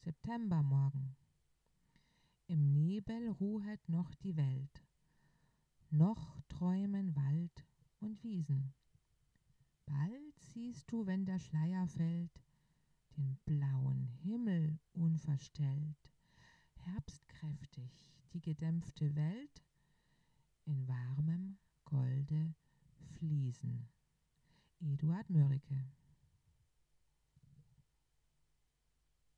Septembermorgen. Im Nebel ruhet noch die Welt, noch träumen Wald und Wiesen. Bald siehst du, wenn der Schleier fällt, den blauen Himmel unverstellt, herbstkräftig die gedämpfte Welt in warmem Golde fließen. Eduard Mörike.